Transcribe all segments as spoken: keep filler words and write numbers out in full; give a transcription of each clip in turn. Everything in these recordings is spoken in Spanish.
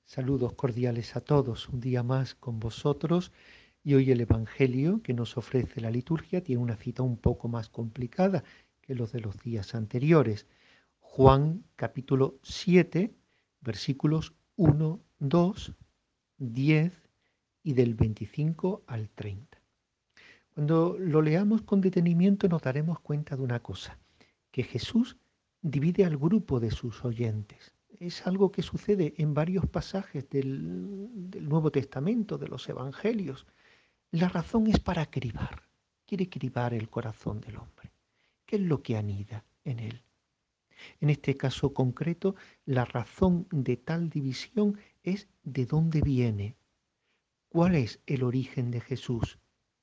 Saludos cordiales a todos, un día más con vosotros y hoy el Evangelio que nos ofrece la liturgia tiene una cita un poco más complicada que los de los días anteriores. Juan capítulo siete, versículos uno, dos, diez y del veinticinco al treinta. Cuando lo leamos con detenimiento nos daremos cuenta de una cosa, que Jesús divide al grupo de sus oyentes. Es algo que sucede en varios pasajes del, del Nuevo Testamento, de los Evangelios. La razón es para cribar, quiere cribar el corazón del hombre. ¿Qué es lo que anida en él? En este caso concreto, la razón de tal división es de dónde viene. ¿Cuál es el origen de Jesús?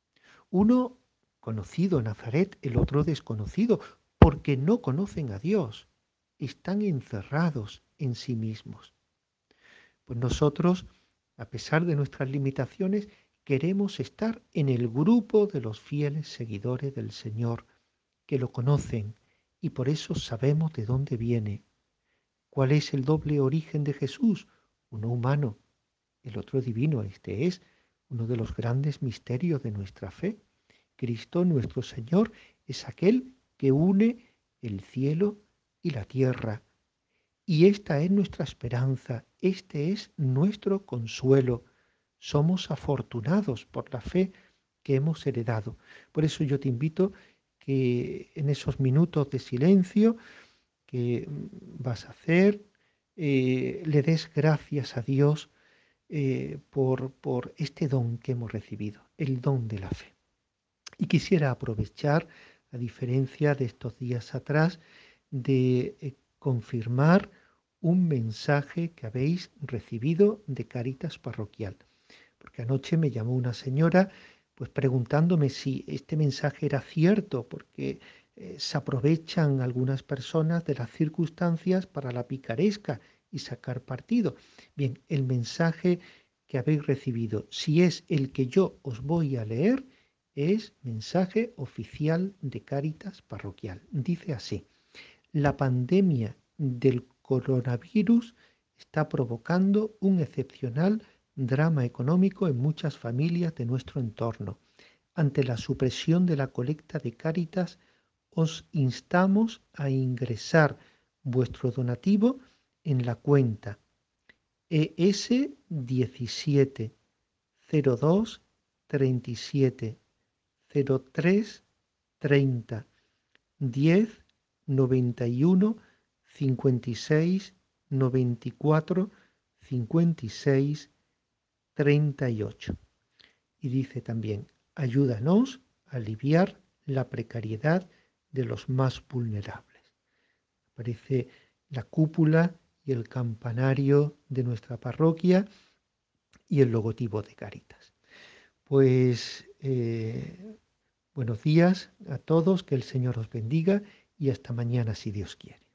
Uno conocido, Nazaret, el otro desconocido, porque no conocen a Dios, están encerrados en sí mismos. Pues nosotros, a pesar de nuestras limitaciones, queremos estar en el grupo de los fieles seguidores del Señor, que lo conocen y por eso sabemos de dónde viene. ¿Cuál es el doble origen de Jesús? Uno humano, el otro divino. Este es uno de los grandes misterios de nuestra fe. Cristo nuestro Señor es aquel que une el cielo y la tierra. Y esta es nuestra esperanza, este es nuestro consuelo. Somos afortunados por la fe que hemos heredado. Por eso yo te invito que en esos minutos de silencio que vas a hacer, eh, le des gracias a Dios eh, por, por este don que hemos recibido, el don de la fe. Y quisiera aprovechar, a diferencia de estos días atrás, de eh, confirmar un mensaje que habéis recibido de Cáritas Parroquial. Porque anoche me llamó una señora pues preguntándome si este mensaje era cierto, porque eh, se aprovechan algunas personas de las circunstancias para la picaresca y sacar partido. Bien, el mensaje que habéis recibido, si es el que yo os voy a leer, es mensaje oficial de Cáritas Parroquial. Dice así: la pandemia del coronavirus está provocando un excepcional drama económico en muchas familias de nuestro entorno. Ante la supresión de la colecta de Cáritas, os instamos a ingresar vuestro donativo en la cuenta E S diecisiete cero dos treinta y siete cero tres treinta diez noventa y uno cincuenta y seis noventa y cuatro cincuenta y seis treinta y ocho. Y dice también: ayúdanos a aliviar la precariedad de los más vulnerables. Aparece la cúpula y el campanario de nuestra parroquia y el logotipo de Cáritas. Pues eh, buenos días a todos, que el Señor os bendiga y hasta mañana si Dios quiere.